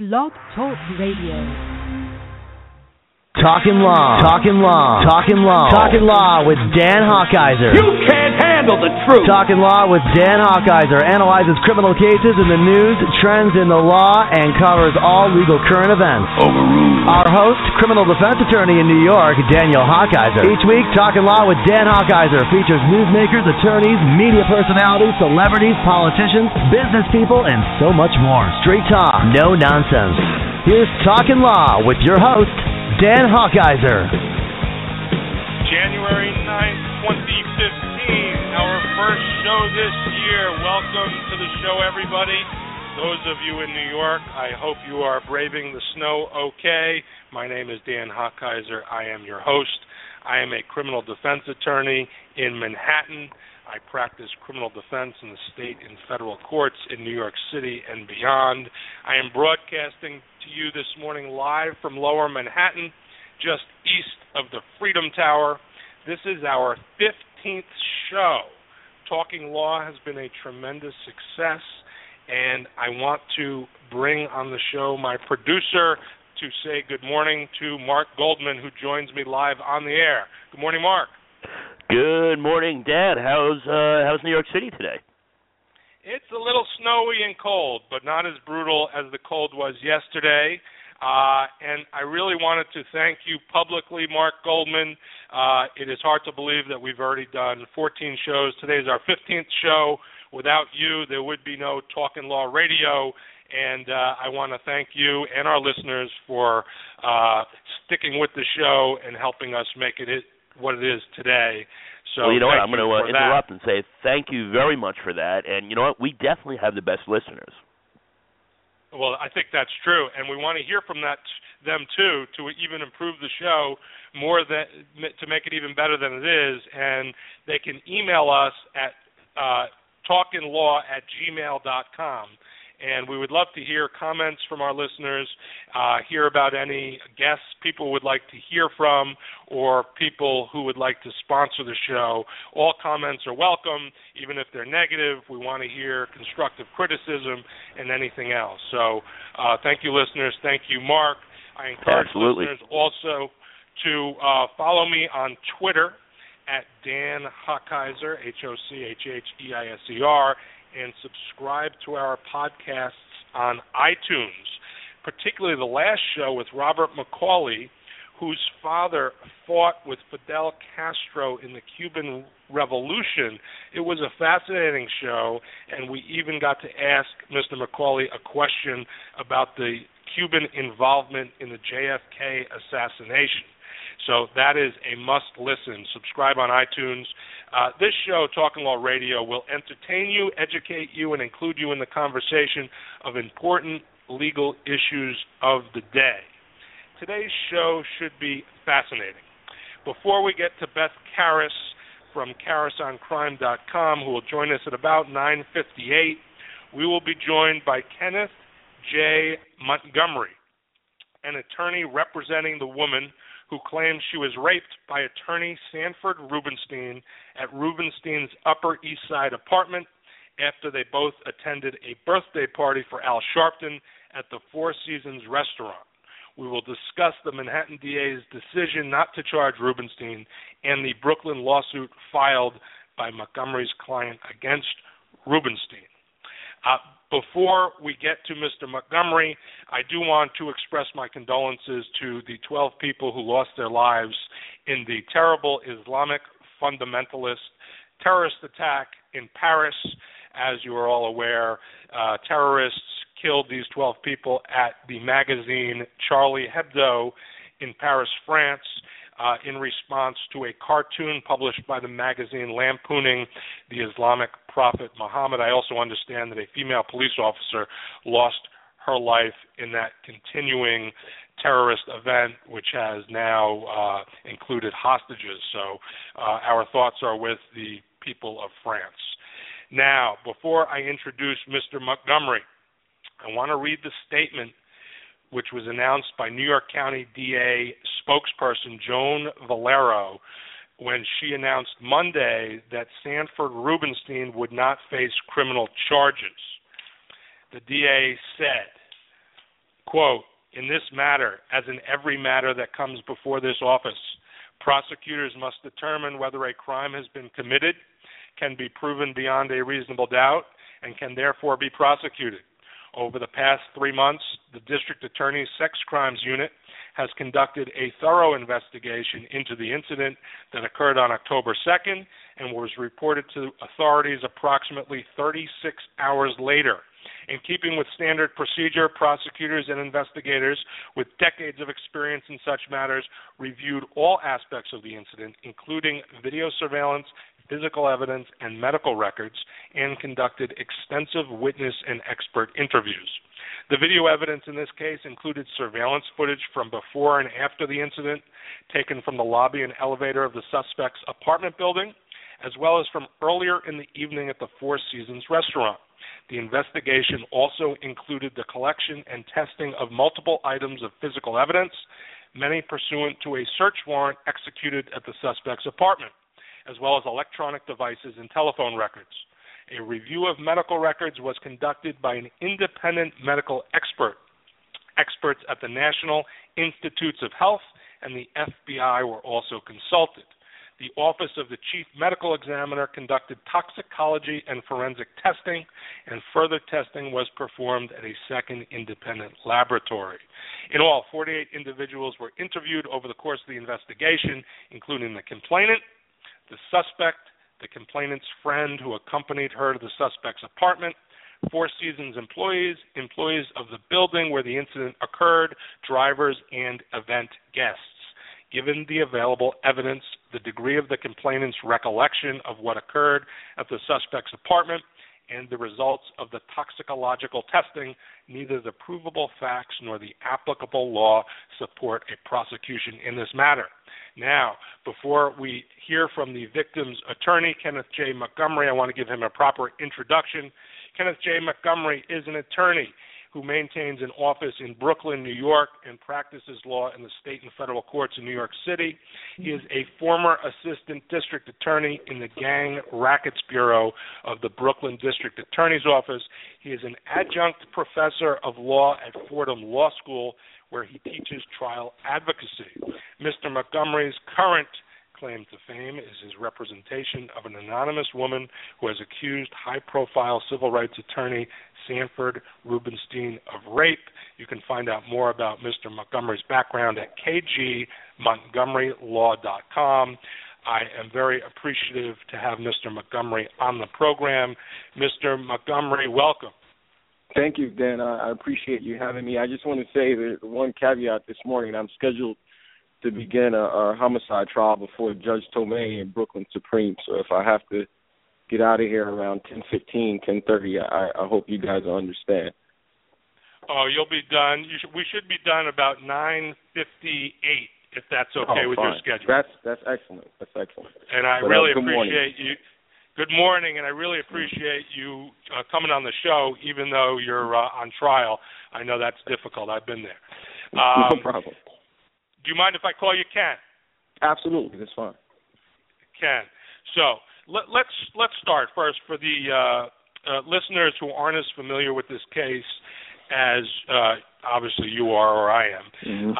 Blog Talk Radio. Talking Law with Dan Hawkeizer. You can't handle the truth. Talking Law with Dan Hawkeizer analyzes criminal cases in the news, trends in the law, and covers all legal current events. Overruled. Our host, criminal defense attorney in New York, Daniel Hawkeizer. Each week, Talking Law with Dan Hawkeizer features newsmakers, attorneys, media personalities, celebrities, politicians, business people, and so much more. Straight talk, no nonsense. Here's Talking Law with your host, Dan Hawkeizer. January 9th, 2015, our first show this year. Welcome to the show, everybody. Those of you in New York, I hope you are braving the snow okay. My name is Dan Hawkeizer. I am your host. I am a criminal defense attorney in Manhattan. I practice criminal defense in the state and federal courts in New York City and beyond. I am broadcasting to you this morning live from Lower Manhattan, just east of the Freedom Tower. This is our 15th show. Talking Law has been a tremendous success, and I want to bring on the show my producer to say good morning to Mark Goldman, who joins me live on the air. Good morning, Mark. Good morning, Dad. How's New York City today? It's a little snowy and cold, but not as brutal as the cold was yesterday. And I really wanted to thank you publicly, Mark Goldman. It is hard to believe that we've already done 14 shows. Today is our 15th show. Without you, there would be no Talking Law Radio. And I want to thank you and our listeners for sticking with the show and helping us make it what it is today. So well, you know what? I'm going to interrupt and say thank you very much for that. And you know what? We definitely have the best listeners. Well, I think that's true, and we want to hear from them too, to even improve the show more, to make it even better than it is. And they can email us at talkinglaw@gmail.com. And we would love to hear comments from our listeners, hear about any guests people would like to hear from, or people who would like to sponsor the show. All comments are welcome, even if they're negative. We want to hear constructive criticism and anything else. So thank you, listeners. Thank you, Mark. I encourage listeners also to follow me on Twitter at Dan Hawkeizer, HOCHHEISER, and subscribe to our podcasts on iTunes, particularly the last show with Robert McCauley, whose father fought with Fidel Castro in the Cuban Revolution. It was a fascinating show, and we even got to ask Mr. McCauley a question about the Cuban involvement in the JFK assassination. So that is a must-listen. Subscribe on iTunes. This show, Talking Law Radio, will entertain you, educate you, and include you in the conversation of important legal issues of the day. Today's show should be fascinating. Before we get to Beth Karas from KarasOnCrime.com, who will join us at about 9:58, we will be joined by Kenneth J. Montgomery, an attorney representing the woman who claims she was raped by attorney Sanford Rubenstein at Rubenstein's Upper East Side apartment after they both attended a birthday party for Al Sharpton at the Four Seasons restaurant. We will discuss the Manhattan DA's decision not to charge Rubenstein and the Brooklyn lawsuit filed by Montgomery's client against Rubenstein. Before we get to Mr. Montgomery, I do want to express my condolences to the 12 people who lost their lives in the terrible Islamic fundamentalist terrorist attack in Paris. As you are all aware, terrorists killed these 12 people at the magazine Charlie Hebdo in Paris, France, in response to a cartoon published by the magazine lampooning the Islamic prophet Muhammad. I also understand that a female police officer lost her life in that continuing terrorist event, which has now included hostages. So our thoughts are with the people of France. Now, before I introduce Mr. Montgomery, I want to read the statement which was announced by New York County DA spokesperson Joan Valero when she announced Monday that Sanford Rubenstein would not face criminal charges. The DA said, Quote, "In this matter, as in every matter that comes before this office, prosecutors must determine whether a crime has been committed, can be proven beyond a reasonable doubt, and can therefore be prosecuted. Over the past 3 months, the District Attorney's Sex Crimes Unit has conducted a thorough investigation into the incident that occurred on October 2nd and was reported to authorities approximately 36 hours later. In keeping with standard procedure, prosecutors and investigators with decades of experience in such matters reviewed all aspects of the incident, including video surveillance, physical evidence, and medical records, and conducted extensive witness and expert interviews. The video evidence in this case included surveillance footage from before and after the incident, taken from the lobby and elevator of the suspect's apartment building, as well as from earlier in the evening at the Four Seasons restaurant. The investigation also included the collection and testing of multiple items of physical evidence, many pursuant to a search warrant executed at the suspect's apartment, as well as electronic devices and telephone records. A review of medical records was conducted by an independent medical expert. Experts at the National Institutes of Health and the FBI were also consulted. The Office of the Chief Medical Examiner conducted toxicology and forensic testing, and further testing was performed at a second independent laboratory. In all, 48 individuals were interviewed over the course of the investigation, including the complainant, the suspect, the complainant's friend who accompanied her to the suspect's apartment, Four Seasons employees, employees of the building where the incident occurred, drivers, and event guests. Given the available evidence, the degree of the complainant's recollection of what occurred at the suspect's apartment, and the results of the toxicological testing, neither the provable facts nor the applicable law support a prosecution in this matter. Now, before we hear from the victim's attorney, Kenneth J. Montgomery, I want to give him a proper introduction. Kenneth J. Montgomery is an attorney who maintains an office in Brooklyn, New York, and practices law in the state and federal courts in New York City. He is a former assistant district attorney in the Gang Rackets Bureau of the Brooklyn District Attorney's Office. He is an adjunct professor of law at Fordham Law School, where he teaches trial advocacy. Mr. Montgomery's current claim to fame is his representation of an anonymous woman who has accused high-profile civil rights attorney Sanford Rubenstein of rape. You can find out more about Mr. Montgomery's background at kgmontgomerylaw.com. I am very appreciative to have Mr. Montgomery on the program. Mr. Montgomery, welcome. Thank you, Dan. I appreciate you having me. I just want to say that one caveat this morning. I'm scheduled to begin a homicide trial before Judge Tomei in Brooklyn Supreme. So if I have to get out of here around 10:15, 10:30, I hope you guys will understand. Oh, you'll be done. We should be done about 9:58, if that's okay with your schedule. That's excellent. That's excellent. And I really appreciate you. Good morning, and I really appreciate you coming on the show, even though you're on trial. I know that's difficult. I've been there. No problem. Do you mind if I call you Ken? Absolutely, that's fine. Ken. So let's start first for the listeners who aren't as familiar with this case as obviously you are or I am.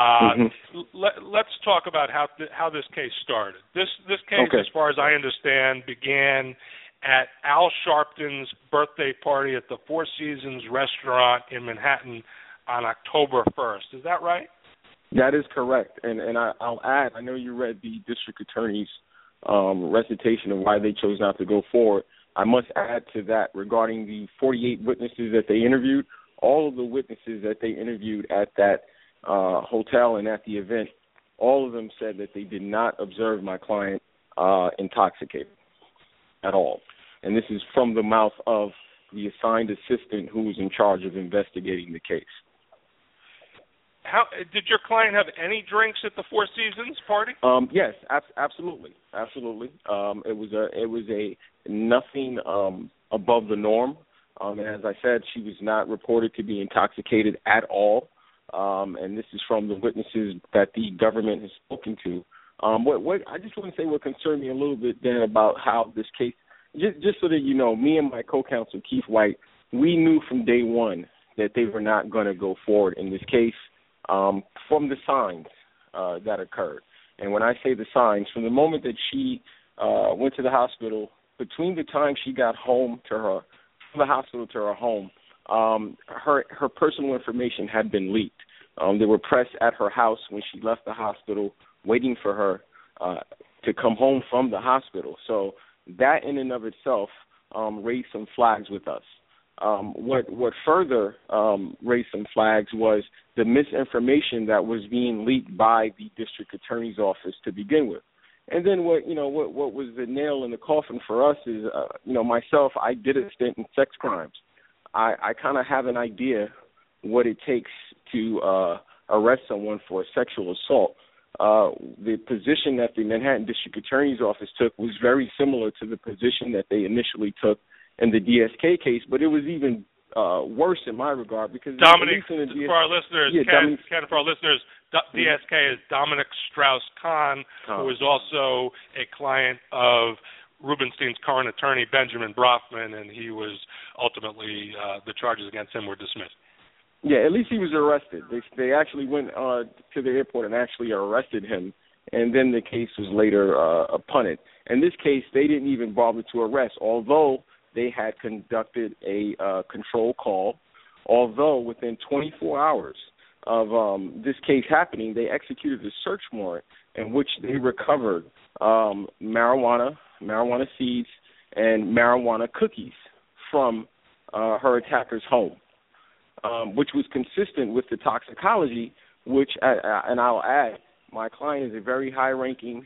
Let's talk about how this case started. This case, as far as I understand, began at Al Sharpton's birthday party at the Four Seasons restaurant in Manhattan on October 1st. Is that right? That is correct. And I'll add, I know you read the district attorney's recitation of why they chose not to go forward. I must add to that regarding the 48 witnesses that they interviewed, all of the witnesses that they interviewed at that hotel and at the event, all of them said that they did not observe my client intoxicated at all. And this is from the mouth of the assigned assistant who was in charge of investigating the case. How did your client have any drinks at the Four Seasons party? Yes, absolutely. It was a nothing above the norm. And as I said, she was not reported to be intoxicated at all. And this is from the witnesses that the government has spoken to. What I just want to say what concerned me a little bit, Dan, about how this case, just so that you know, me and my co-counsel Keith White, we knew from day one that they were not going to go forward in this case from the signs that occurred. And when I say the signs, from the moment that she went to the hospital, between the time she got home to her, from the hospital to her home, her personal information had been leaked. There were press at her house when she left the hospital, waiting for her to come home from the hospital. So that in and of itself raised some flags with us. What further raised some flags was the misinformation that was being leaked by the district attorney's office to begin with. And then what was the nail in the coffin for us is, myself, I did a stint in sex crimes. I kind of have an idea what it takes to arrest someone for a sexual assault. The position that the Manhattan District Attorney's Office took was very similar to the position that they initially took in the DSK case, but it was even worse in my regard because Dominic, for our listeners, Ken, for our listeners, DSK is Dominic Strauss-Kahn, who is also a client of Rubenstein's current attorney, Benjamin Brofman, and he was ultimately, the charges against him were dismissed. Yeah, at least he was arrested. They actually went to the airport and actually arrested him, and then the case was later punted. In this case, they didn't even bother to arrest, although they had conducted a control call. Although within 24 hours of this case happening, they executed a search warrant in which they recovered marijuana seeds, and marijuana cookies from her attacker's home, which was consistent with the toxicology, which, and I'll add, my client is a very high-ranking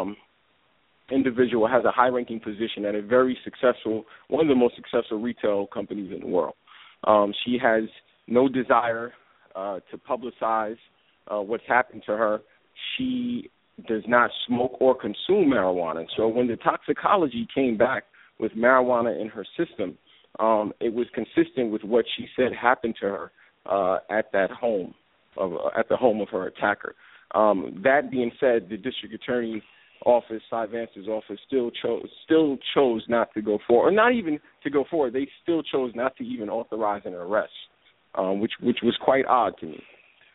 individual, has a high-ranking position at a very successful, one of the most successful retail companies in the world. She has no desire to publicize what's happened to her. She does not smoke or consume marijuana. So when the toxicology came back with marijuana in her system, it was consistent with what she said happened to her at that home, at the home of her attacker. That being said, the district attorney's office, Cy Vance's office, still chose not to go forward, or not even to go forward. They still chose not to even authorize an arrest, which was quite odd to me.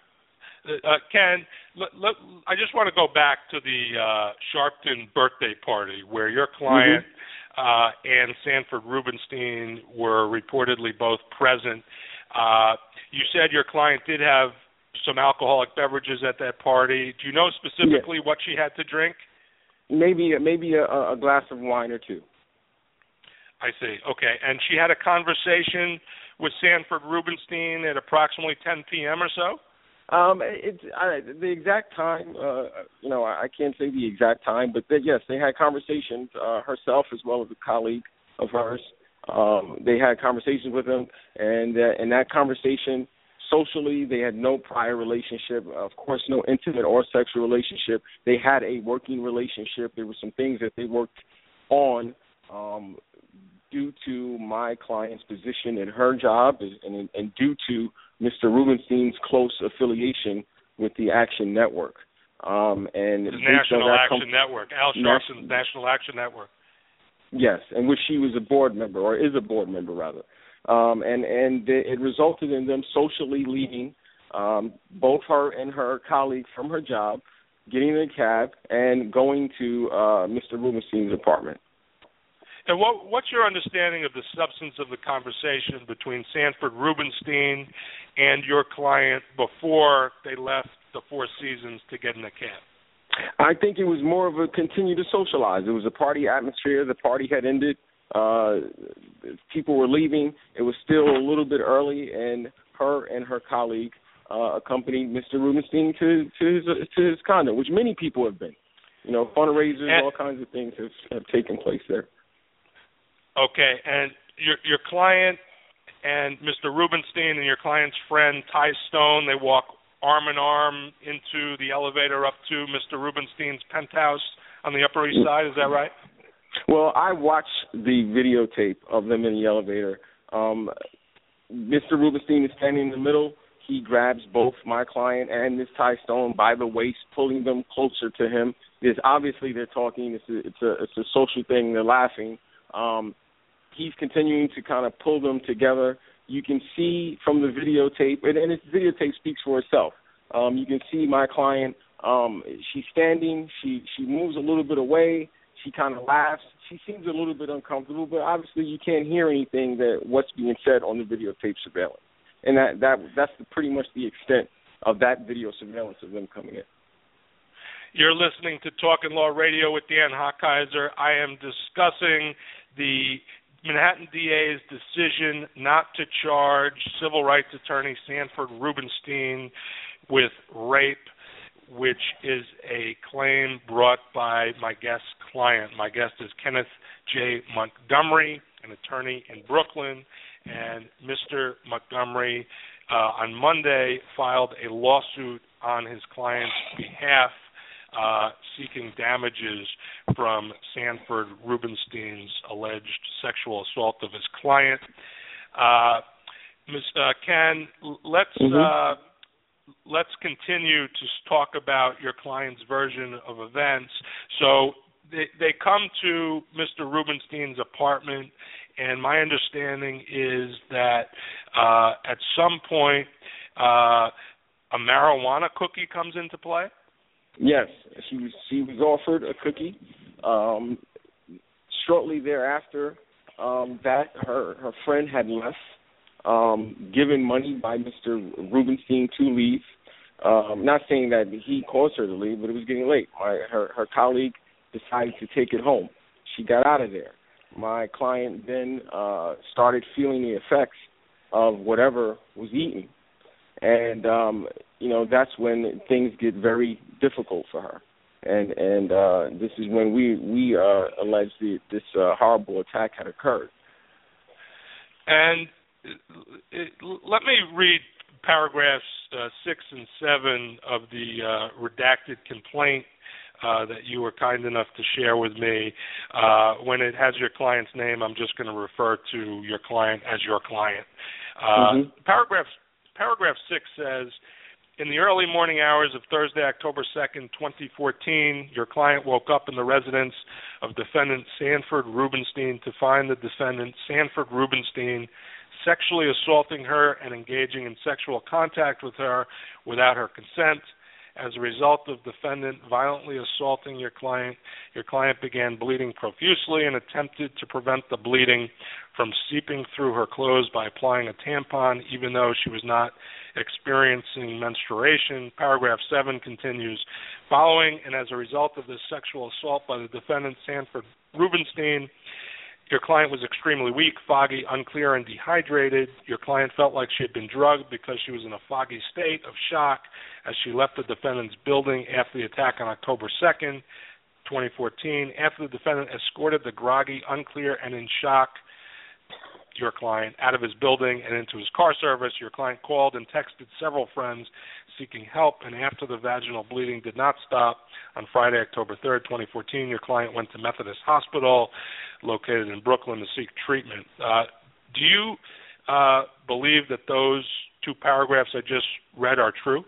Ken, I just want to go back to the Sharpton birthday party where your client and Sanford Rubenstein were reportedly both present. You said your client did have some alcoholic beverages at that party. Do you know specifically what she had to drink? Maybe a glass of wine or two. I see. Okay. And she had a conversation with Sanford Rubenstein at approximately 10 p.m. or so? The exact time, I can't say the exact time, but yes, they had conversations, herself as well as a colleague of hers. They had conversations with him, and in that conversation, socially, they had no prior relationship, of course, no intimate or sexual relationship. They had a working relationship. There were some things that they worked on due to my client's position in her job and due to Mr. Rubenstein's close affiliation with the Action Network. And the National Action Network, Al Sharpton's National Action Network. Yes, and which she was a board member, or is a board member, rather. And it resulted in them socially leaving both her and her colleague from her job, getting in a cab, and going to Mr. Rubenstein's apartment. And what's your understanding of the substance of the conversation between Sanford Rubenstein and your client before they left the Four Seasons to get in the cab? I think it was more of a continue to socialize. It was a party atmosphere. The party had ended. People were leaving. It was still a little bit early, and her and her colleague accompanied Mr. Rubenstein to his condo, which many people have been. Fundraisers, all kinds of things have taken place there. Okay, and your client and Mr. Rubenstein and your client's friend Ty Stone, they walk arm in arm into the elevator up to Mr. Rubenstein's penthouse on the Upper East Side. Is that right? Well, I watched the videotape of them in the elevator. Mr. Rubenstein is standing in the middle. He grabs both my client and Ms. Ty Stone by the waist, pulling them closer to him. Obviously they're talking. It's a social thing. They're laughing. He's continuing to kind of pull them together, you can see from the videotape, and this videotape speaks for itself. You can see my client. She's standing. She moves a little bit away. She kind of laughs. She seems a little bit uncomfortable, but obviously you can't hear anything what's being said on the videotape surveillance. And that's pretty much the extent of that video surveillance of them coming in. You're listening to Talkin' Law Radio with Dan Hochheiser. I am discussing the Manhattan DA's decision not to charge civil rights attorney Sanford Rubenstein with rape, which is a claim brought by my guest's client. My guest is Kenneth J. Montgomery, an attorney in Brooklyn, and Mr. Montgomery on Monday filed a lawsuit on his client's behalf seeking damages from Sanford Rubenstein's alleged sexual assault of his client. Ms. Ken, let's continue to talk about your client's version of events. So they come to Mr. Rubenstein's apartment, and my understanding is that at some point a marijuana cookie comes into play? Yes, she was offered a cookie. Shortly thereafter, that her friend had left, given money by Mr. Rubenstein to leave. Not saying that he caused her to leave, but it was getting late. Her colleague decided to take it home. She got out of there. My client then started feeling the effects of whatever was eaten. And, that's when things get very difficult for her. And this is when we allege this horrible attack had occurred. And let me read paragraphs 6 and 7 of the redacted complaint that you were kind enough to share with me. When it has your client's name, I'm just going to refer to your client as your client. Paragraph 6 says, in the early morning hours of Thursday, October 2nd, 2014, your client woke up in the residence of defendant Sanford Rubenstein to find the defendant, Sanford Rubenstein, sexually assaulting her and engaging in sexual contact with her without her consent. As a result of defendant violently assaulting your client began bleeding profusely and attempted to prevent the bleeding from seeping through her clothes by applying a tampon, even though she was not experiencing menstruation. Paragraph 7 continues, following and as a result of this sexual assault by the defendant, Sanford Rubenstein, your client was extremely weak, foggy, unclear, and dehydrated. Your client felt like she had been drugged because she was in a foggy state of shock as she left the defendant's building after the attack on October 2nd, 2014. After the defendant escorted the groggy, unclear, and in shock your client out of his building and into his car service, your client called and texted several friends seeking help, and after the vaginal bleeding did not stop, on Friday, October 3rd, 2014, your client went to Methodist Hospital, located in Brooklyn, to seek treatment. Do you believe that those two paragraphs I just read are true?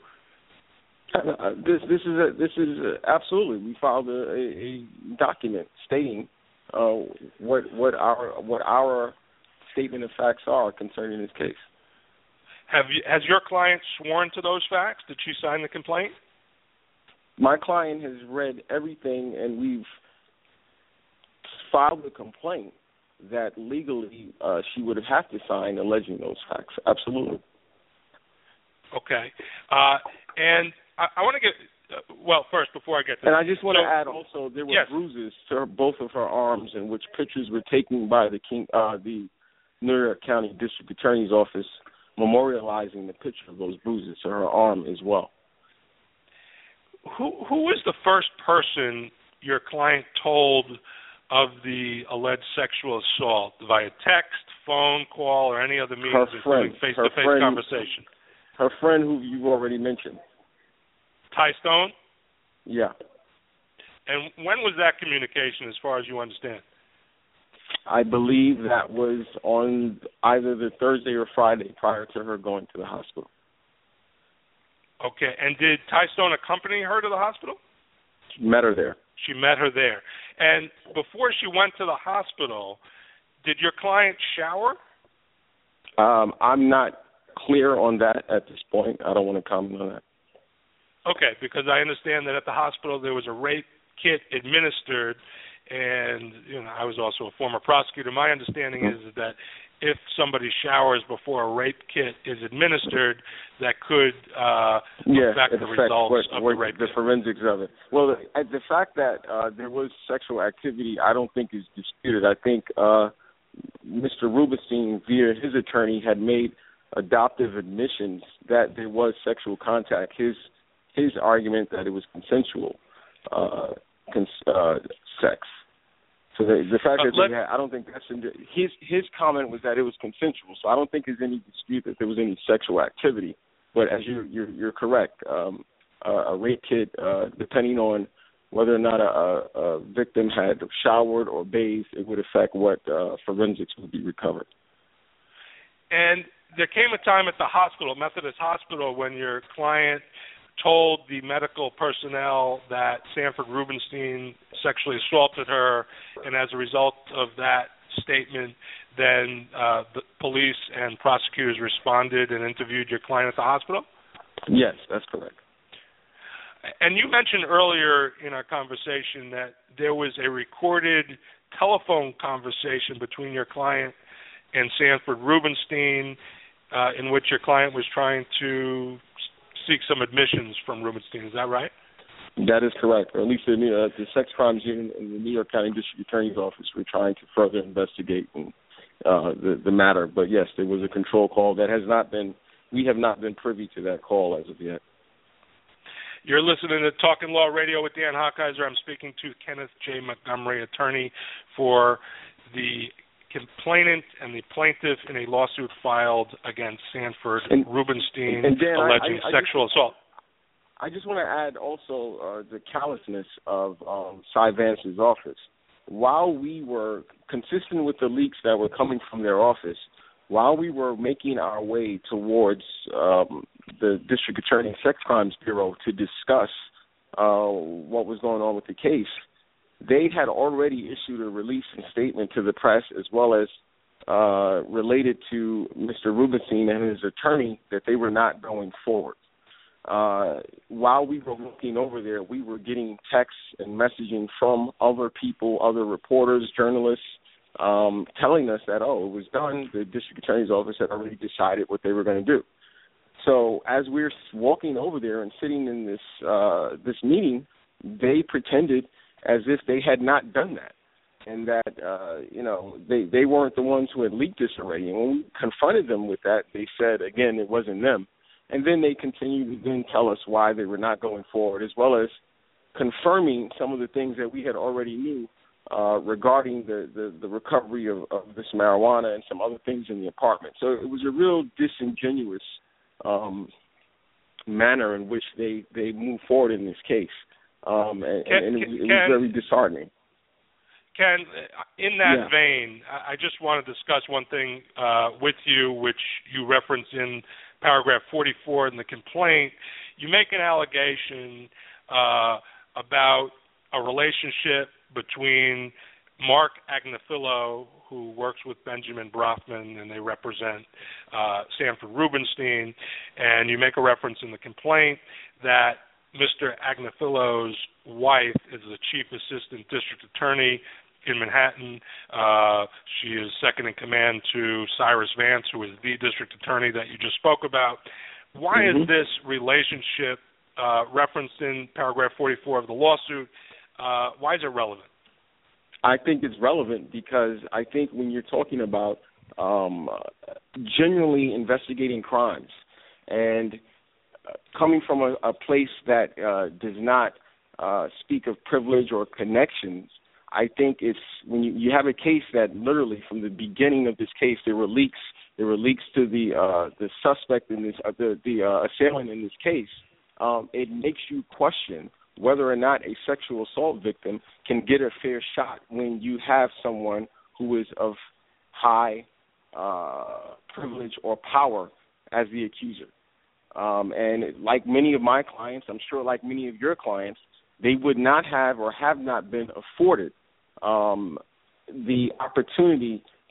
This is absolutely. We filed a document stating what our statement of facts are concerning this case. Has your client sworn to those facts? Did she sign the complaint? My client has read everything, and we've filed a complaint that legally she would have to sign alleging those facts. Absolutely. Okay. And I want to get, first, before I get to and I just want to add also there were bruises to both of her arms, in which pictures were taken by the New York County District Attorney's Office, memorializing the picture of those bruises to her arm as well. Who was the first person your client told of the alleged sexual assault, via text, phone call, or any other means, including face-to-face conversation? Her friend, who you've already mentioned. Ty Stone? Yeah. And when was that communication, as far as you understand? I believe that was on either the Thursday or Friday prior to her going to the hospital. Okay. And did Ty Stone accompany her to the hospital? Met her there. She met her there. And before she went to the hospital, did your client shower? I'm not clear on that at this point. I don't want to comment on that. Okay, because I understand that at the hospital there was a rape kit administered, and I was also a former prosecutor. My understanding is that if somebody showers before a rape kit is administered, that could affect the results of the rape kit. Forensics of it. Well, the fact that there was sexual activity, I don't think is disputed. I think Mr. Rubenstein, via his attorney, had made adoptive admissions that there was sexual contact. His argument that it was consensual sex. So the fact that I don't think that's his comment was that it was consensual. So I don't think there's any dispute that there was any sexual activity. But as you're correct, a rape kit, depending on whether or not a victim had showered or bathed, it would affect what forensics would be recovered. And there came a time at the hospital, Methodist Hospital, when your client told the medical personnel that Sanford Rubenstein sexually assaulted her, and as a result of that statement, then the police and prosecutors responded and interviewed your client at the hospital? Yes, that's correct. And you mentioned earlier in our conversation that there was a recorded telephone conversation between your client and Sanford Rubenstein in which your client was trying to seek some admissions from Rubenstein. Is that right? That is correct. Or at least the sex crimes unit in the New York County District Attorney's Office were trying to further investigate the matter. But yes, there was a control call that we have not been privy to that call as of yet. You're listening to Talking Law Radio with Dan Hockheiser. I'm speaking to Kenneth J. Montgomery, attorney for the complainant and the plaintiff in a lawsuit filed against Sanford Rubenstein alleging sexual assault. I just want to add also the callousness of Cy Vance's office. While we were consistent with the leaks that were coming from their office, while we were making our way towards the District Attorney Sex Crimes Bureau to discuss what was going on with the case, they had already issued a release and statement to the press, as well as related to Mr. Rubenstein and his attorney, that they were not going forward. While we were looking over there, we were getting texts and messaging from other people, other reporters, journalists, telling us that, it was done. The District Attorney's Office had already decided what they were going to do. So as we're walking over there and sitting in this meeting, they pretended as if they had not done that, and that they weren't the ones who had leaked this already. And when we confronted them with that, they said again it wasn't them. And then they continued to then tell us why they were not going forward, as well as confirming some of the things that we had already knew regarding the recovery of this marijuana and some other things in the apartment. So it was a real disingenuous manner in which they moved forward in this case. And it was very disheartening. Ken, in that vein, I just want to discuss one thing with you, which you reference in paragraph 44 in the complaint. You make an allegation about a relationship between Mark Agnifilo, who works with Benjamin Brafman, and they represent Sanford Rubenstein, and you make a reference in the complaint that Mr. Agnifilo's wife is the chief assistant district attorney in Manhattan. She is second in command to Cyrus Vance, who is the district attorney that you just spoke about. Why is this relationship referenced in paragraph 44 of the lawsuit? Why is it relevant? I think it's relevant because I think when you're talking about genuinely investigating crimes and coming from a place that does not speak of privilege or connections, I think it's when you have a case that literally from the beginning of this case there were leaks. There were leaks to the suspect in this, the assailant in this case. It makes you question whether or not a sexual assault victim can get a fair shot when you have someone who is of high privilege or power as the accuser. And like many of my clients, I'm sure like many of your clients, they would not have or have not been afforded the opportunity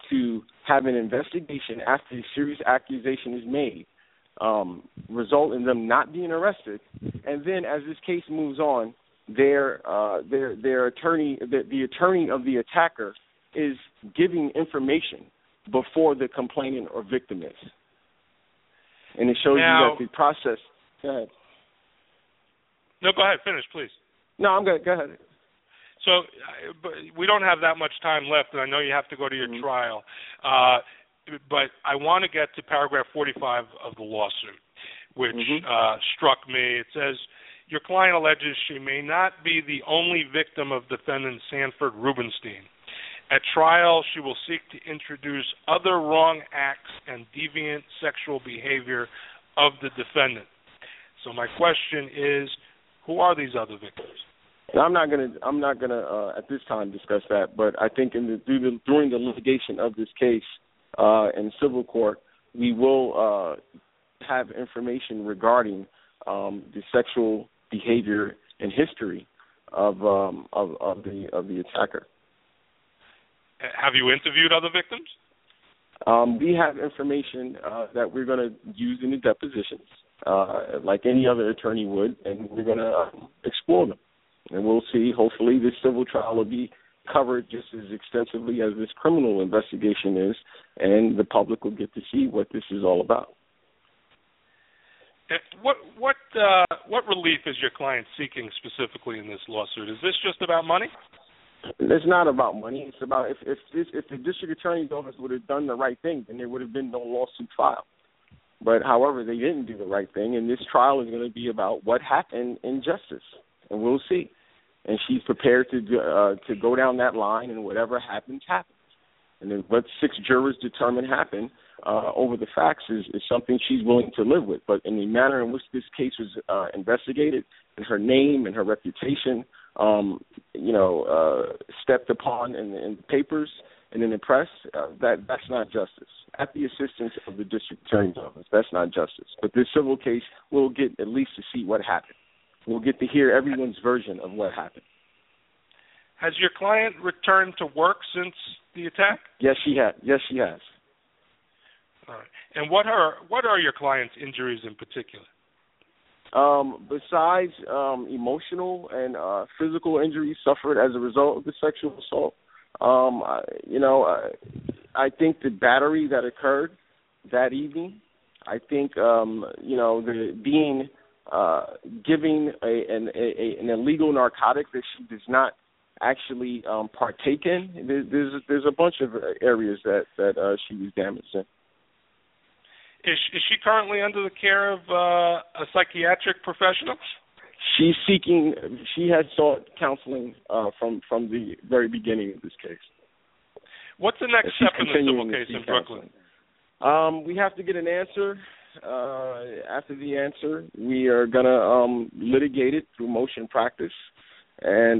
to have an investigation after a serious accusation is made, result in them not being arrested, and then as this case moves on, their attorney, the attorney of the attacker, is giving information before the complainant or victim is, and it shows you that the process. Go ahead. No, go ahead. Finish, please. No, I'm good. Go ahead. So but we don't have that much time left, and I know you have to go to your trial. But I want to get to paragraph 45 of the lawsuit, which struck me. It says, your client alleges she may not be the only victim of defendant Sanford Rubenstein. At trial, she will seek to introduce other wrong acts and deviant sexual behavior of the defendant. So my question is, who are these other victims? I'm not gonna at this time discuss that, but I think during the litigation of this case in civil court, we will have information regarding the sexual behavior and history of the attacker. Have you interviewed other victims? We have information that we're going to use in the depositions, like any other attorney would, and we're going to explore them. And we'll see, hopefully, this civil trial will be covered just as extensively as this criminal investigation is, and the public will get to see what this is all about. What relief is your client seeking specifically in this lawsuit? Is this just about money? It's not about money. It's about if the district attorney's office would have done the right thing, then there would have been no lawsuit filed. But, however, they didn't do the right thing, and this trial is going to be about what happened in justice, and we'll see. And she's prepared to go down that line, and whatever happens, happens. And then what 6 jurors determine happened over the facts is something she's willing to live with. But in the manner in which this case was investigated, and her name and her reputation, stepped upon in the papers and in the press, that's not justice. At the assistance of the district attorney's office, that's not justice. But this civil case, we'll get at least to see what happened. We'll get to hear everyone's version of what happened. Has your client returned to work since the attack? Yes, she has. Yes, she has. All right. And what are your client's injuries in particular? Besides emotional and physical injuries suffered as a result of the sexual assault, I think the battery that occurred that evening, I think giving an illegal narcotic that she does not actually partake in. There's a bunch of areas that she was damaged in. Is she currently under the care of a psychiatric professional? She has sought counseling from the very beginning of this case. What's the next step in the civil case in Brooklyn? We have to get an answer. After the answer, we are going to litigate it through motion practice, and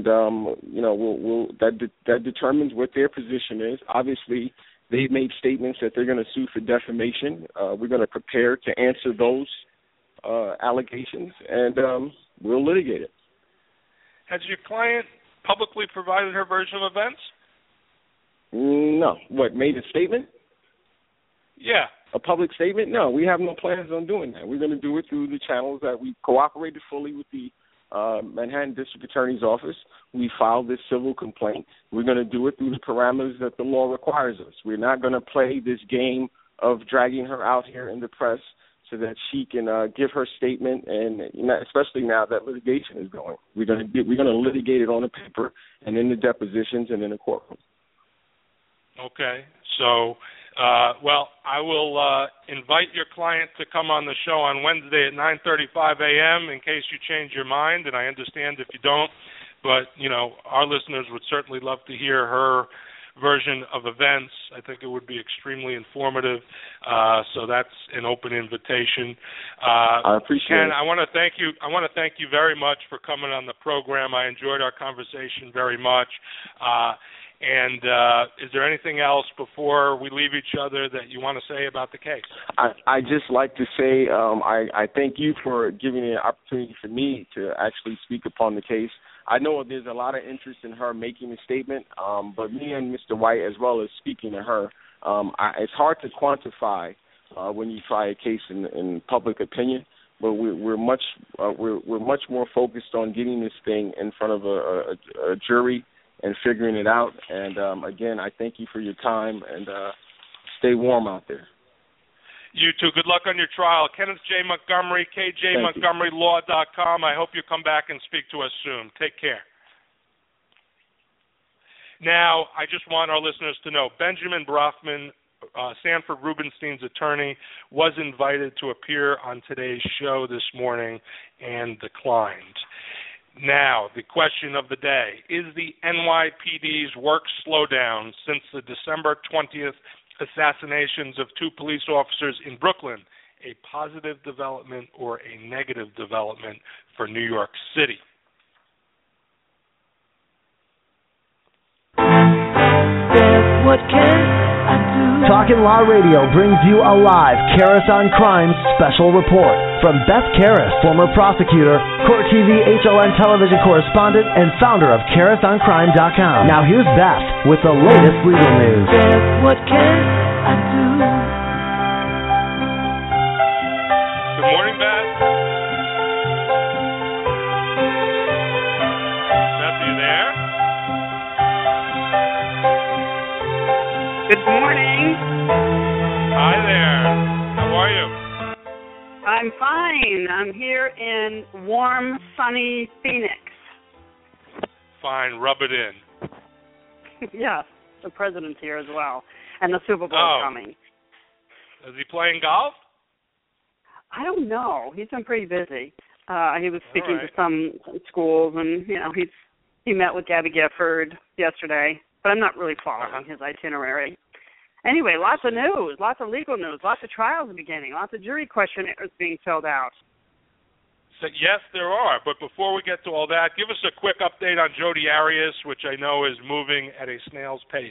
that determines what their position is. Obviously, they've made statements that they're going to sue for defamation. We're going to prepare to answer those allegations, and we'll litigate it. Has your client publicly provided her version of events? No. What, made a statement? Yeah. A public statement? No, we have no plans on doing that. We're going to do it through the channels that we cooperated fully with the Manhattan District Attorney's Office. We filed this civil complaint. We're going to do it through the parameters that the law requires us. We're not going to play this game of dragging her out here in the press so that she can give her statement, and especially now that litigation is going. We're going to litigate it on the paper and in the depositions and in the courtroom. Okay. So, I will invite your client to come on the show on Wednesday at 9:35 a.m. in case you change your mind, and I understand if you don't. But, our listeners would certainly love to hear her version of events. I think it would be extremely informative. So that's an open invitation. I appreciate Ken, it. I want to thank you. I want to thank you very much for coming on the program. I enjoyed our conversation very much. And is there anything else before we leave each other that you want to say about the case? I just like to say I thank you for giving an opportunity for me to actually speak upon the case. I know there's a lot of interest in her making a statement, but me and Mr. White, as well as speaking to her, It's hard to quantify when you try a case in public opinion, but we're much more focused on getting this thing in front of a jury and figuring it out. And again, I thank you for your time, and stay warm out there. You too. Good luck on your trial. Kenneth J. Montgomery, KJMontgomeryLaw.com. I hope you come back and speak to us soon. Take care. Now, I just want our listeners to know, Benjamin Brafman, Sanford Rubenstein's attorney, was invited to appear on today's show this morning and declined. Now, the question of the day, is the NYPD's work slowdown since the December 20th assassinations of 2 police officers in Brooklyn a positive development or a negative development for New York City? What can I do? Talkin' Law Radio brings you a live Karas on Crime special report from Beth Karas, former prosecutor, Court TV HLN television correspondent, and founder of KarasOnCrime.com. Now here's Beth with the latest legal news. Beth, what can I do? Good morning, Beth. Beth, are you there? Good morning. Hi there. How are you? I'm fine. I'm here in warm, sunny Phoenix. Fine. Rub it in. Yes, the president's here as well, and the Super Bowl coming. Is he playing golf? I don't know. He's been pretty busy. He was speaking to some schools, and he met with Gabby Gifford yesterday. But I'm not really following his itinerary. Anyway, lots of news, lots of legal news, lots of trials beginning, lots of jury questionnaires being filled out. So, yes, there are. But before we get to all that, give us a quick update on Jodi Arias, which I know is moving at a snail's pace.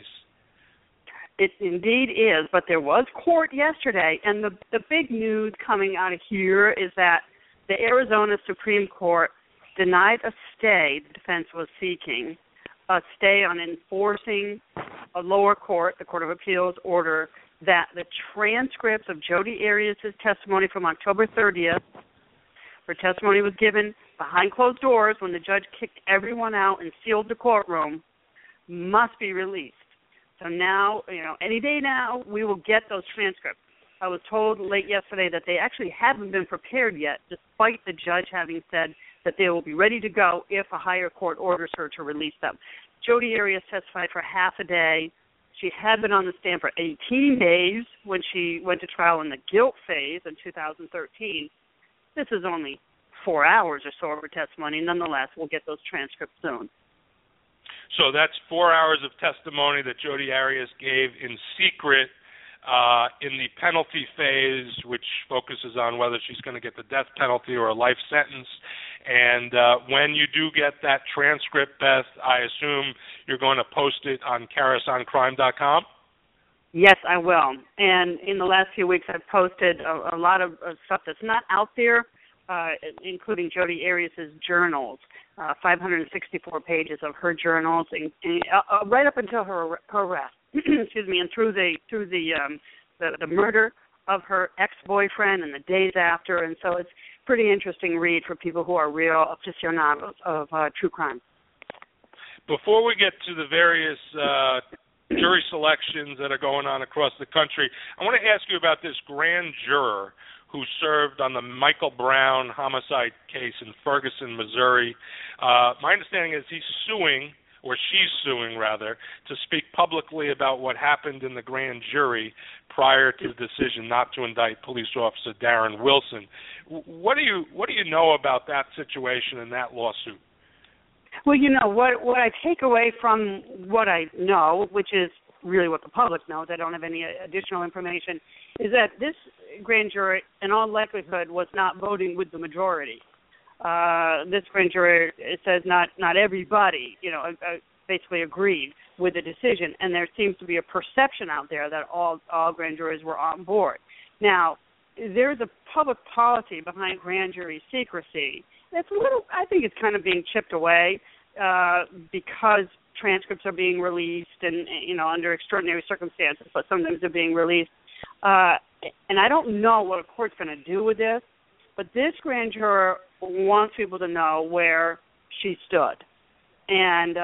It indeed is, but there was court yesterday, and the big news coming out of here is that the Arizona Supreme Court denied a stay the defense was seeking, a stay on enforcing a lower court, the Court of Appeals, order that the transcripts of Jodi Arias' testimony from October 30th, her testimony was given behind closed doors when the judge kicked everyone out and sealed the courtroom, must be released. So now, any day now, we will get those transcripts. I was told late yesterday that they actually haven't been prepared yet, despite the judge having said that they will be ready to go if a higher court orders her to release them. Jodi Arias testified for half a day. She had been on the stand for 18 days when she went to trial in the guilt phase in 2013. This is only 4 hours or so of her testimony. Nonetheless, we'll get those transcripts soon. So that's 4 hours of testimony that Jodi Arias gave in secret in the penalty phase, which focuses on whether she's going to get the death penalty or a life sentence. And when you do get that transcript, Beth, I assume you're going to post it on KarasOnCrime.com? Yes, I will. And in the last few weeks, I've posted a lot of stuff that's not out there, including Jodi Arias' journals, 564 pages of her journals, and right up until her arrest. Excuse me, and through the murder of her ex-boyfriend and the days after, and so it's a pretty interesting read for people who are real aficionados of true crime. Before we get to the various jury selections that are going on across the country, I want to ask you about this grand juror who served on the Michael Brown homicide case in Ferguson, Missouri. My understanding is he's suing, or she's suing rather, to speak publicly about what happened in the grand jury prior to the decision not to indict police officer Darren Wilson. What do you know about that situation and that lawsuit? Well, what I take away from what I know, which is really what the public knows, I don't have any additional information, is that this grand jury, in all likelihood, was not voting with the majority. This grand jury, it says not everybody, basically agreed with the decision, and there seems to be a perception out there that all grand juries were on board. Now, there's a public policy behind grand jury secrecy. I think it's kind of being chipped away because transcripts are being released, and under extraordinary circumstances, but sometimes they're being released. And I don't know what a court's going to do with this, but this grand juror wants people to know where she stood, and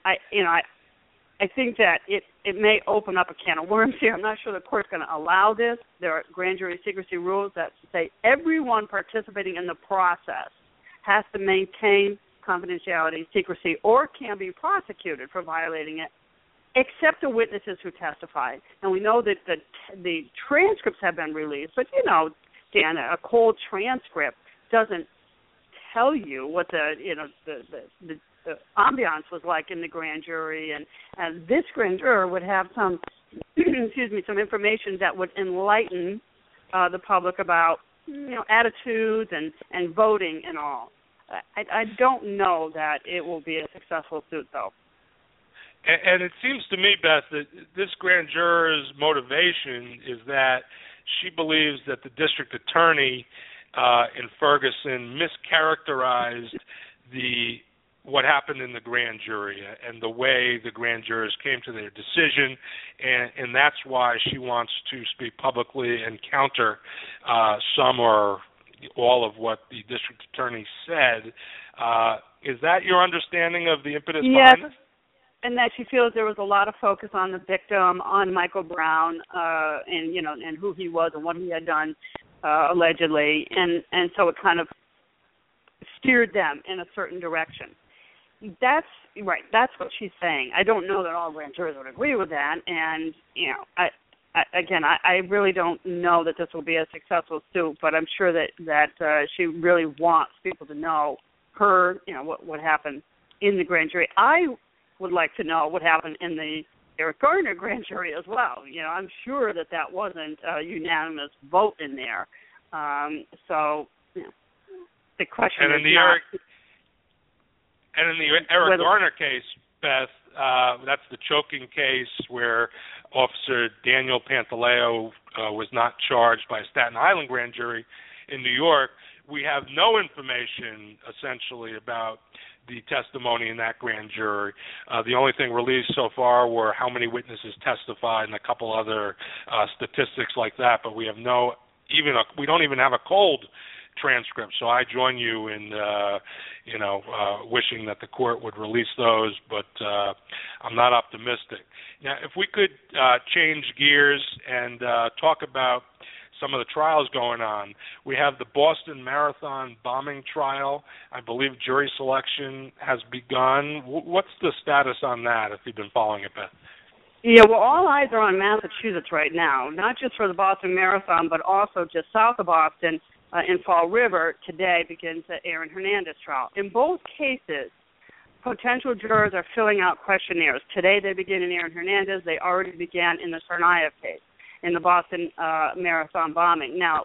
I think that it may open up a can of worms here. I'm not sure the court's going to allow this. There are grand jury secrecy rules that say everyone participating in the process has to maintain confidentiality, secrecy, or can be prosecuted for violating it, except the witnesses who testified. And we know that the transcripts have been released, but Dan, a cold transcript doesn't tell you what the ambiance was like in the grand jury, and this grand juror would have some some information that would enlighten the public about attitudes and voting and all. I don't know that it will be a successful suit, though. And it seems to me, Beth, that this grand juror's motivation is that she believes that the district attorney in Ferguson mischaracterized what happened in the grand jury and the way the grand jurors came to their decision, and that's why she wants to speak publicly and counter some or all of what the district attorney said. Is that your understanding of the impetus behind this? And that she feels there was a lot of focus on the victim, on Michael Brown, and who he was and what he had done allegedly, and so it kind of steered them in a certain direction. That's right. That's what she's saying. I don't know that all grand jurors would agree with that, and I really don't know that this will be a successful suit, but I'm sure that she really wants people to know what happened in the grand jury. I would like to know what happened in the Eric Garner grand jury as well. I'm sure that wasn't a unanimous vote in there. So the question is And in the Eric Garner case, Beth, that's the choking case where Officer Daniel Pantaleo was not charged by a Staten Island grand jury in New York. We have no information, essentially, about the testimony in that grand jury. The only thing released so far were how many witnesses testified and a couple other statistics like that, but we have we don't even have a cold transcript. So I join you in, wishing that the court would release those, but I'm not optimistic. Now, if we could change gears and talk about some of the trials going on. We have the Boston Marathon bombing trial. I believe jury selection has begun. What's the status on that, if you've been following it, Beth? Yeah, well, all eyes are on Massachusetts right now, not just for the Boston Marathon, but also just south of Boston in Fall River. Today begins the Aaron Hernandez trial. In both cases, potential jurors are filling out questionnaires. Today they begin in Aaron Hernandez. They already began in the Tsarnaev case, in the Boston Marathon bombing. Now,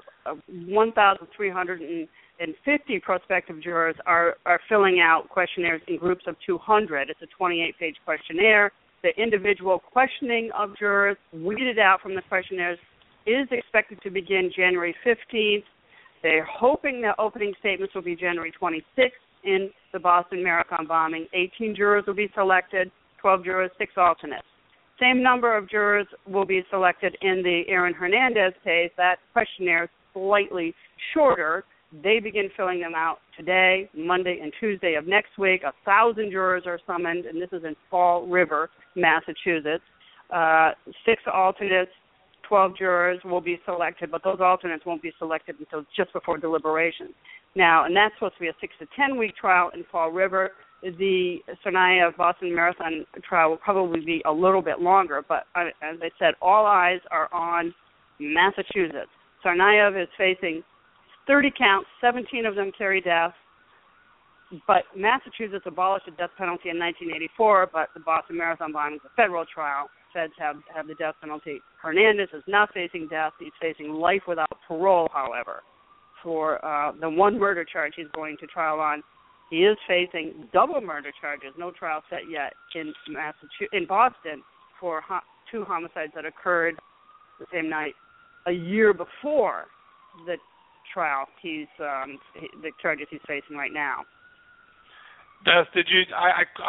1,350 prospective jurors are filling out questionnaires in groups of 200. It's a 28-page questionnaire. The individual questioning of jurors, weeded out from the questionnaires, is expected to begin January 15th. They're hoping that opening statements will be January 26th in the Boston Marathon bombing. 18 jurors will be selected, 12 jurors, 6 alternates. Same number of jurors will be selected in the Aaron Hernandez case. That questionnaire is slightly shorter. They begin filling them out today, Monday, and Tuesday of next week. 1,000 jurors are summoned, and this is in Fall River, Massachusetts. 6 alternates, 12 jurors will be selected, but those alternates won't be selected until just before deliberations. Now, and that's supposed to be a 6 to 10-week trial in Fall River. The Tsarnaev Boston Marathon trial will probably be a little bit longer, but as I said, all eyes are on Massachusetts. Tsarnaev is facing 30 counts, 17 of them carry death, but Massachusetts abolished the death penalty in 1984, but the Boston Marathon bombing is a federal trial. Feds have the death penalty. Hernandez is not facing death. He's facing life without parole, however, for the one murder charge he's going to trial on. He is facing double murder charges, no trial set yet, in Boston for 2 homicides that occurred the same night a year before the trial the charges he's facing right now. Beth, I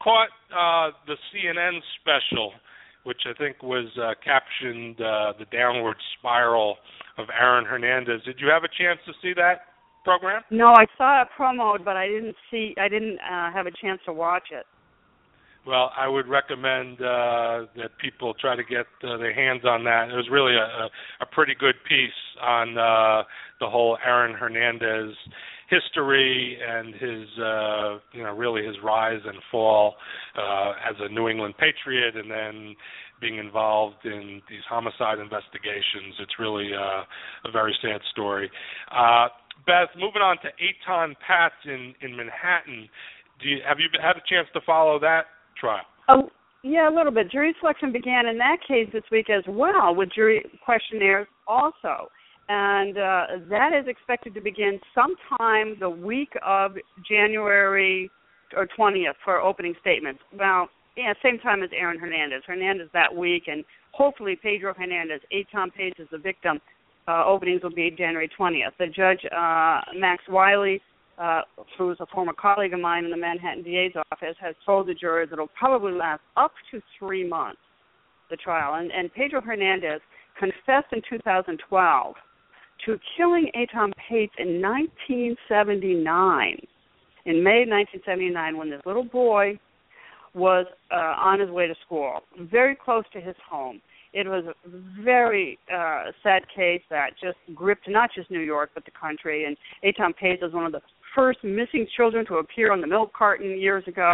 caught the CNN special, which I think was captioned "The Downward Spiral of Aaron Hernandez." Did you have a chance to see that program? No, I saw it promoted, but I didn't have a chance to watch it. Well, I would recommend that people try to get their hands on that. It was really a pretty good piece on the whole Aaron Hernandez history and his, really his rise and fall as a New England Patriot, and then being involved in these homicide investigations. It's really a very sad story. Beth, moving on to Eitan Patz in Manhattan. Have you had a chance to follow that trial? Yeah, a little bit. Jury selection began in that case this week as well, with jury questionnaires also. And that is expected to begin sometime the week of January or 20th for opening statements. Well, yeah, same time as Aaron Hernandez. Hernandez that week, and hopefully Pedro Hernandez, Eitan Patz is the victim. Openings will be January 20th. The judge, Max Wiley, who's a former colleague of mine in the Manhattan DA's office, has told the jurors it'll probably last up to 3 months, the trial. And Pedro Hernandez confessed in 2012 to killing Eitan Patz in 1979, in May 1979, when this little boy was on his way to school, very close to his home. It was a very sad case that just gripped not just New York but the country. And Eitan Patz was one of the first missing children to appear on the milk carton years ago.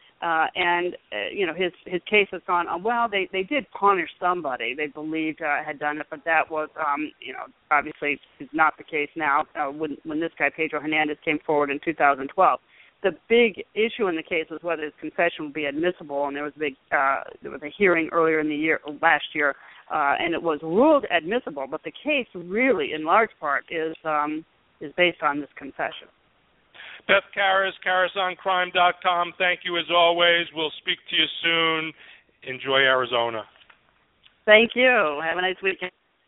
His case has gone on. Well, they did punish somebody they believed had done it, but that was, obviously is not the case now. When this guy Pedro Hernandez came forward in 2012. The big issue in the case was whether his confession would be admissible, and there was a hearing earlier in the last year, and it was ruled admissible. But the case really, in large part, is based on this confession. Beth Karas, KarasOnCrime.com. Thank you as always. We'll speak to you soon. Enjoy Arizona. Thank you. Have a nice weekend.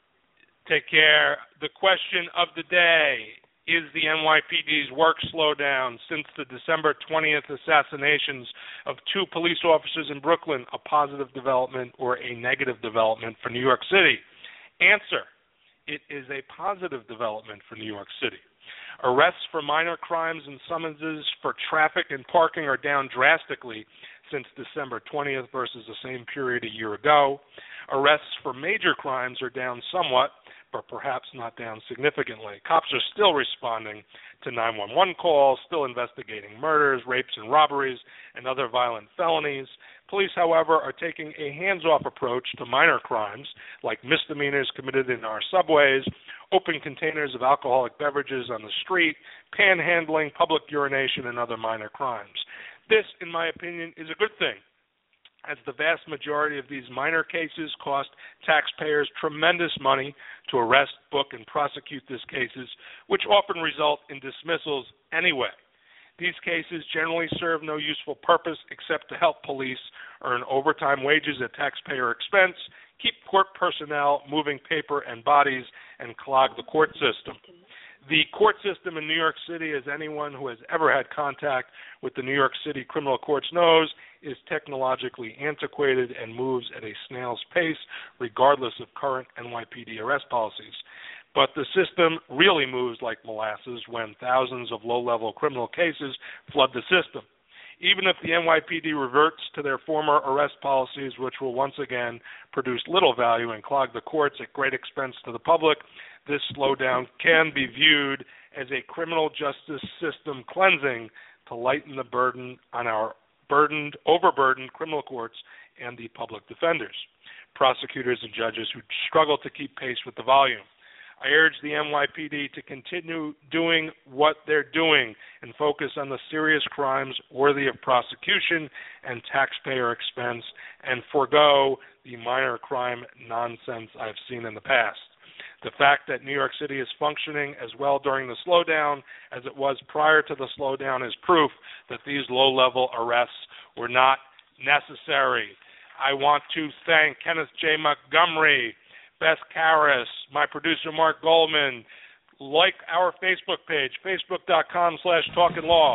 Take care. The question of the day: is the NYPD's work slowdown since the December 20th assassinations of 2 police officers in Brooklyn a positive development or a negative development for New York City? Answer: it is a positive development for New York City. Arrests for minor crimes and summonses for traffic and parking are down drastically since December 20th versus the same period a year ago. Arrests for major crimes are down somewhat, but perhaps not down significantly. Cops are still responding to 911 calls, still investigating murders, rapes and robberies, and other violent felonies. Police, however, are taking a hands-off approach to minor crimes, like misdemeanors committed in our subways, open containers of alcoholic beverages on the street, panhandling, public urination, and other minor crimes. This, in my opinion, is a good thing, as the vast majority of these minor cases cost taxpayers tremendous money to arrest, book, and prosecute these cases, which often result in dismissals anyway. These cases generally serve no useful purpose except to help police earn overtime wages at taxpayer expense, keep court personnel moving paper and bodies, and clog the court system. The court system in New York City, as anyone who has ever had contact with the New York City criminal courts knows, is technologically antiquated and moves at a snail's pace, regardless of current NYPD arrest policies. But the system really moves like molasses when thousands of low-level criminal cases flood the system. Even if the NYPD reverts to their former arrest policies, which will once again produce little value and clog the courts at great expense to the public, this slowdown can be viewed as a criminal justice system cleansing to lighten the burden on our overburdened criminal courts and the public defenders, prosecutors, and judges who struggle to keep pace with the volume. I urge the NYPD to continue doing what they're doing and focus on the serious crimes worthy of prosecution and taxpayer expense, and forego the minor crime nonsense I've seen in the past. The fact that New York City is functioning as well during the slowdown as it was prior to the slowdown is proof that these low-level arrests were not necessary. I want to thank Kenneth J. Montgomery, Beth Karas, my producer Mark Goldman. Like our Facebook page, facebook.com/talkinlaw.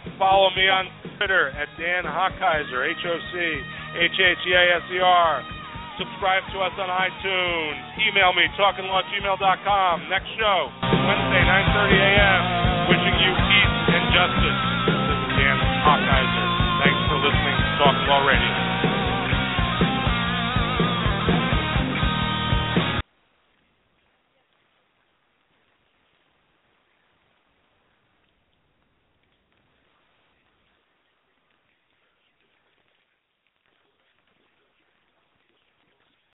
Follow me on Twitter at Dan Hochheiser, HOCHHEISER. Subscribe to us on iTunes. Email me, talkinglawgmail.com. Next show, Wednesday, 9:30 a.m. Wishing you peace and justice. This is Dan Hochheiser. Thanks for listening to Talking Law Radio.